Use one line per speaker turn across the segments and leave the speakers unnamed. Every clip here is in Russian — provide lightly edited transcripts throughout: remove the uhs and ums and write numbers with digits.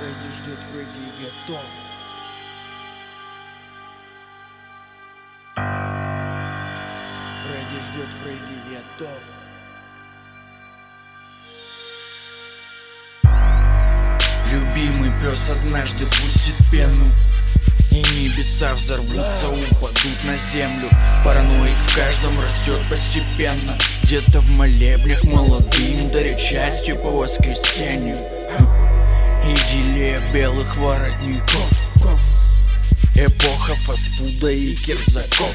Фредди ждет, Фредди готов. Фредди ждет, Фредди готов. Любимый пес однажды пустит пену, и небеса взорвутся, упадут на землю. Параноик в каждом растет постепенно. Где-то в молебнях молодым дарят счастье по воскресенью. Идиллия белых воротников, эпоха фастфуда и кирзаков.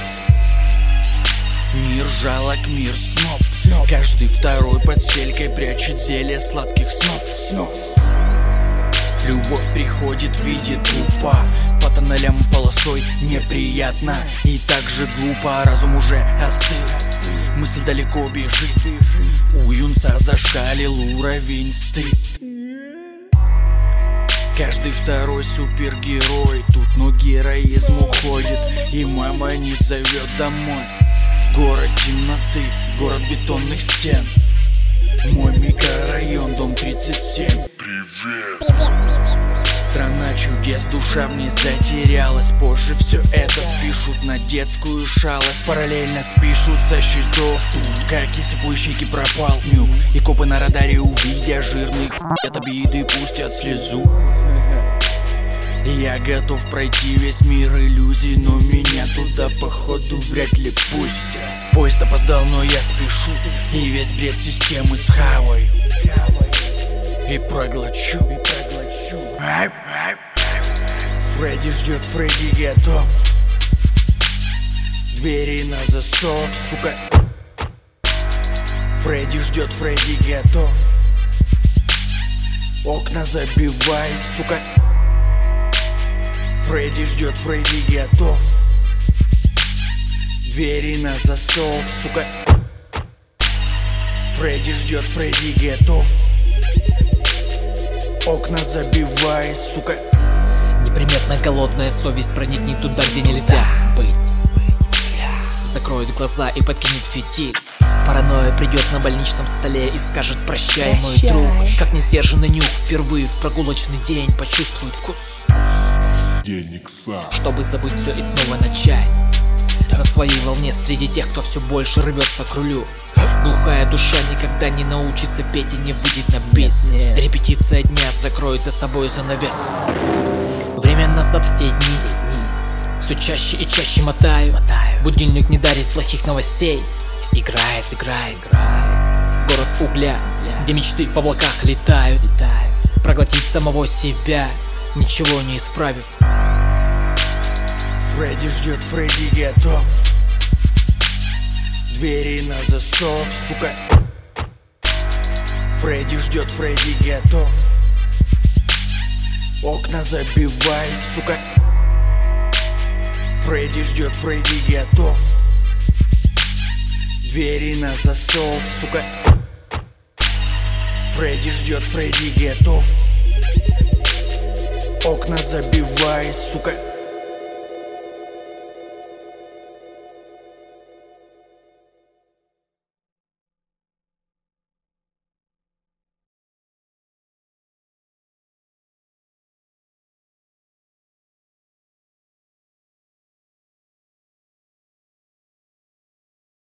Мир жалок, мир снов. Каждый второй под селькой прячет зелье сладких снов. Любовь приходит в виде трупа, по тоннелям полосой неприятно и так же глупо. Разум уже остыл, мысль далеко бежит. У юнца зашкалил уровень стыд. Каждый второй супергерой, тут но героизм уходит, и мама не зовет домой. Город темноты, город бетонных стен. Мой микрорайон, дом 37. Привет. Страна чудес, душа в ней затерялась. Позже все это спишут на детскую шалость. Параллельно спишут со счетов тут, как если бы у ищейки пропал нюх. И копы на радаре, увидя жирный хуй от обиды, пустят слезу. Я готов пройти весь мир иллюзий, но меня туда походу вряд ли пустят. Поезд опоздал, но я спешу, и весь бред системы схаваю и проглочу. Фредди ждет, Фредди готов. Двери на засов, сука. Фредди ждет, Фредди готов. Окна забивай, сука. Фредди ждет, Фредди готов. Двери на засов, сука. Фредди ждет, Фредди готов. Окна забивай, сука.
Неприметно голодная совесть проникнет туда, где нельзя быть. Закроет глаза и подкинет фитиль. Паранойя придет на больничном столе и скажет: прощай, мой друг. Как несдержанный нюх впервые в прогулочный день почувствует вкус. Чтобы забыть все и снова начать на своей волне среди тех, кто все больше рвется к рулю. Глухая душа никогда не научится петь и не выйдет на бис. Репетиция дня закроет за собой занавес. Время назад в те дни все чаще и чаще мотаю. Будильник не дарит плохих новостей. Играет город угля, где мечты в облаках летают. Проглотить самого себя, ничего не исправив.
Фредди ждет, Фредди готов. Двери на засов, сука. Фредди ждет, Фредди готов. Окна забивай, сука. Фредди ждет, Фредди готов. Двери на засов, сука. Фредди ждет, Фредди готов. Окна забивай, сука.